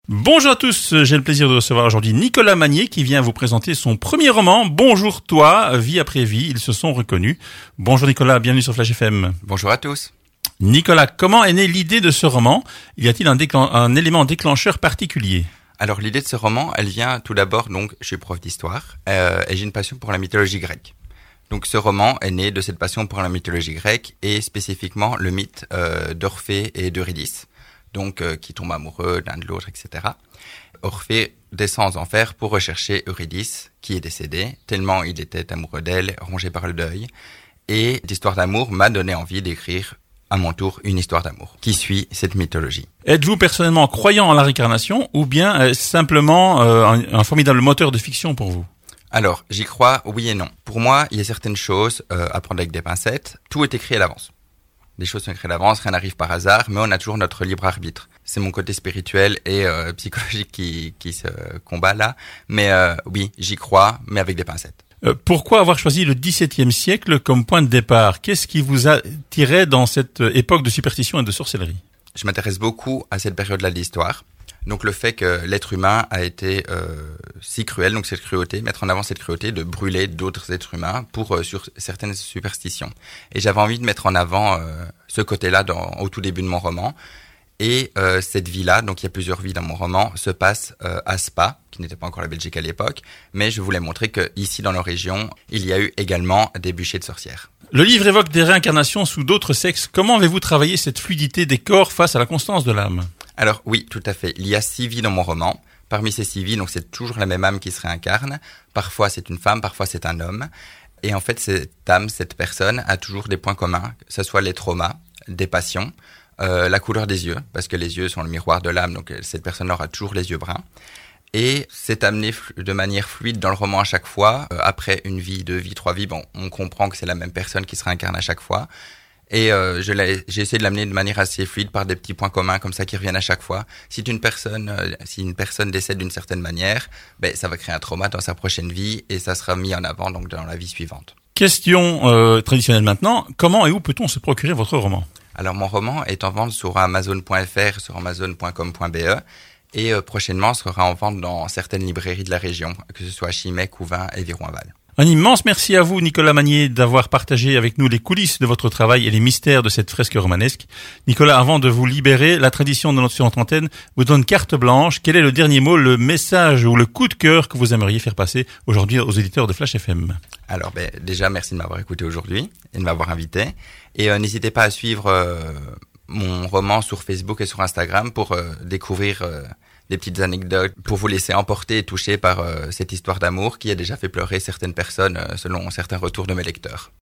Bonjour à tous, j'ai le plaisir de recevoir aujourd'hui Nicolas Magnier qui vient vous présenter son premier roman, Bonjour toi, vie après vie, ils se sont reconnus. Bonjour Nicolas, bienvenue sur Flash FM. Bonjour à tous. Nicolas, comment est née l'idée de ce roman? Y a-t-il un élément déclencheur particulier? Alors l'idée de ce roman, elle vient tout d'abord, donc je suis prof d'histoire et j'ai une passion pour la mythologie grecque. Donc ce roman est né de cette passion pour la mythologie grecque et spécifiquement le mythe d'Orphée et d'Eurydice. Donc qui tombent amoureux l'un de l'autre, etc. Orphée descend aux enfers pour rechercher Eurydice, qui est décédée, tellement il était amoureux d'elle, rongé par le deuil. Et l'histoire d'amour m'a donné envie d'écrire à mon tour une histoire d'amour, qui suit cette mythologie. Êtes-vous personnellement croyant en la réincarnation ou bien simplement un formidable moteur de fiction pour vous? Alors, j'y crois, oui et non. Pour moi, il y a certaines choses à prendre avec des pincettes. Tout est écrit à l'avance. Des choses sont écrites à l'avance, rien n'arrive par hasard, mais on a toujours notre libre arbitre. C'est mon côté spirituel et psychologique qui se combat là. Mais oui, j'y crois, mais avec des pincettes. Pourquoi avoir choisi le XVIIe siècle comme point de départ? Qu'est-ce qui vous attirait dans cette époque de superstition et de sorcellerie? Je m'intéresse beaucoup à cette période-là de l'histoire. Donc le fait que l'être humain a été si cruel, donc cette cruauté, mettre en avant cette cruauté de brûler d'autres êtres humains pour sur certaines superstitions. Et j'avais envie de mettre en avant ce côté-là au tout début de mon roman. Et cette vie-là, donc il y a plusieurs vies dans mon roman, se passe à Spa, qui n'était pas encore la Belgique à l'époque, mais je voulais montrer que ici dans nos régions, il y a eu également des bûchers de sorcières. Le livre évoque des réincarnations sous d'autres sexes. Comment avez-vous travaillé cette fluidité des corps face à la constance de l'âme? Alors oui, tout à fait. Il y a 6 vies dans mon roman. Parmi ces 6 vies, donc c'est toujours la même âme qui se réincarne. Parfois c'est une femme, parfois c'est un homme. Et en fait, cette âme, cette personne a toujours des points communs, que ce soit les traumas, des passions, la couleur des yeux, parce que les yeux sont le miroir de l'âme, donc cette personne aura toujours les yeux bruns. Et c'est amené de manière fluide dans le roman à chaque fois. Après une vie, 2 vies, 3 vies, bon, on comprend que c'est la même personne qui se réincarne à chaque fois. Et j'ai essayé de l'amener de manière assez fluide par des petits points communs comme ça qui reviennent à chaque fois. Si une personne décède d'une certaine manière, ben ça va créer un trauma dans sa prochaine vie et ça sera mis en avant donc dans la vie suivante. Question traditionnelle maintenant, comment et où peut-on se procurer votre roman? Alors mon roman est en vente sur amazon.fr, sur amazon.com.be et prochainement sera en vente dans certaines librairies de la région, que ce soit à Chimay, Couvin et Viron-Aval. Un immense merci à vous, Nicolas Magnier, d'avoir partagé avec nous les coulisses de votre travail et les mystères de cette fresque romanesque. Nicolas, avant de vous libérer, la tradition de notre antenne vous donne carte blanche. Quel est le dernier mot, le message ou le coup de cœur que vous aimeriez faire passer aujourd'hui aux éditeurs de Flash FM? Alors déjà, merci de m'avoir écouté aujourd'hui et de m'avoir invité. Et n'hésitez pas à suivre mon roman sur Facebook et sur Instagram pour découvrir des petites anecdotes, pour vous laisser emporter et toucher par cette histoire d'amour qui a déjà fait pleurer certaines personnes selon certains retours de mes lecteurs.